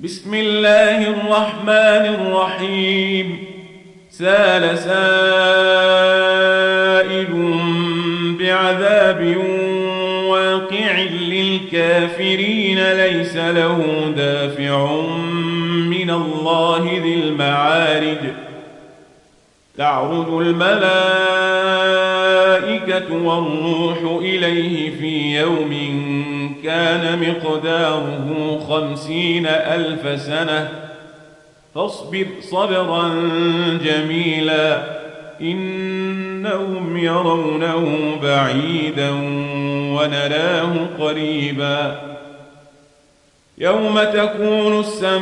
بسم الله الرحمن الرحيم. سال سائل بعذاب واقع للكافرين ليس له دافع من الله ذي المعارج. تعرج الملائكة والروح إليه في يوم كان مقداره 50,000 سنة فاصبر صبرا جميلا إنهم يرونه بعيدا ونراه قريبا. يوم تكون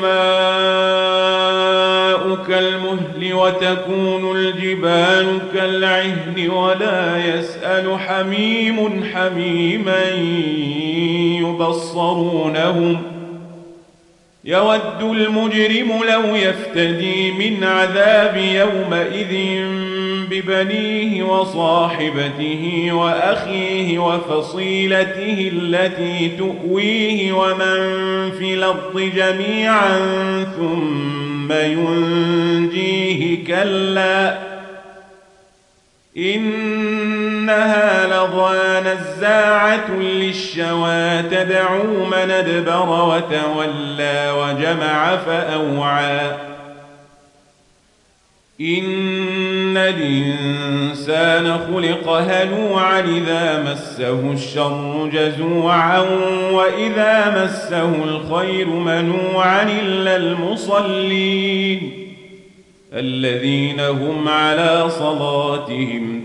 السماء كالمهل وتكون الجبال كالعهن ولا يسأل حميم حميما يبصرونهم. يود المجرم لو يفتدي من عذاب يومئذ ببنيه وصاحبته وأخيه وفصيلته التي تؤويه ومن في الأرض جميعا ثم ينجيه كلا إنها لظى نزاعة للشوى تدعو من أدبر وتولى وجمع فأوعى. إن الإنسان خلق هلوعا إذا مسه الشر جزوعا وإذا مسه الخير منوعا إلا المصلين الذين هم على صلاتهم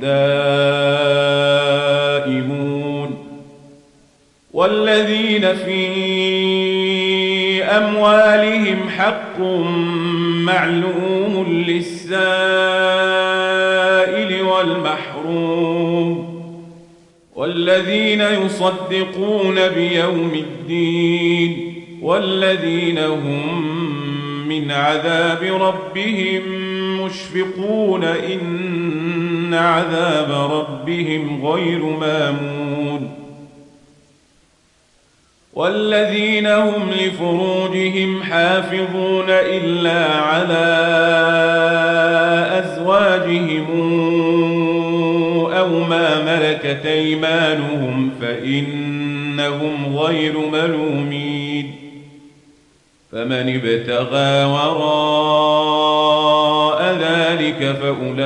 دائمون والذين في أموالهم حق معلوم للسائل والمحروم والذين يصدقون بيوم الدين والذين هم من عذاب ربهم مشفقون إن عذاب ربهم غير مامون والذين هم لفروجهم حافظون إلا على أزواجهم أو ما ملكت أيمانهم فإنهم غير ملومين. فمن ابتغى وراء ذلك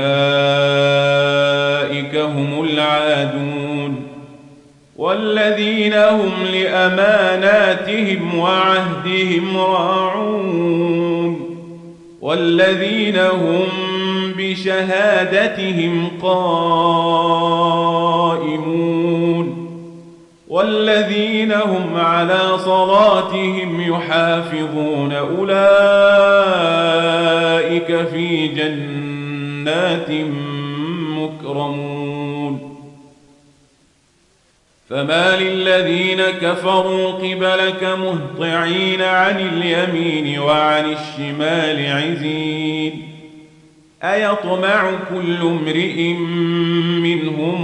فأولئك هم العادون والذين هم لأماناتهم وعهدهم راعون والذين هم بشهادتهم قائمون والذين هم على صلاتهم يحافظون أولئك في جنات مكرمون. فما للذين كفروا قبلك مهطعين عن اليمين وعن الشمال عزين أيطمع كل امرئ منهم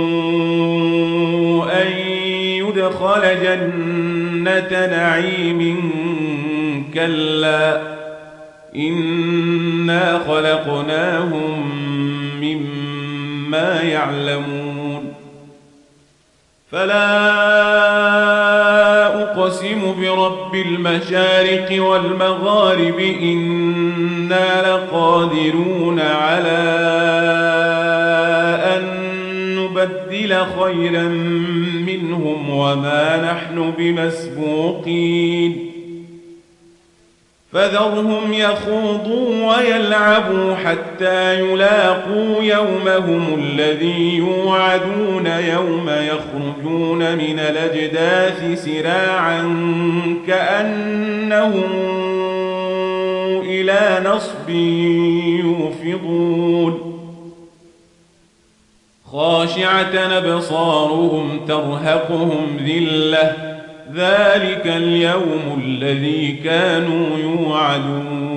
أن يدخل جنة نعيم كلا إنا خلقناهم مما يعلمون. فلا أقسم برب المشارق والمغارب إنا لقادرون على أن نبدل خيرا منهم وما نحن بمسبوقين. فذرهم يخوضوا ويلعبوا حتى يلاقوا يومهم الذي يوعدون يوم يخرجون من الأجداث سراعا كأنهم إلى نصب يوفضون خاشعة أبصارهم ترهقهم ذلة ذلك اليوم الذي كانوا يوعدون.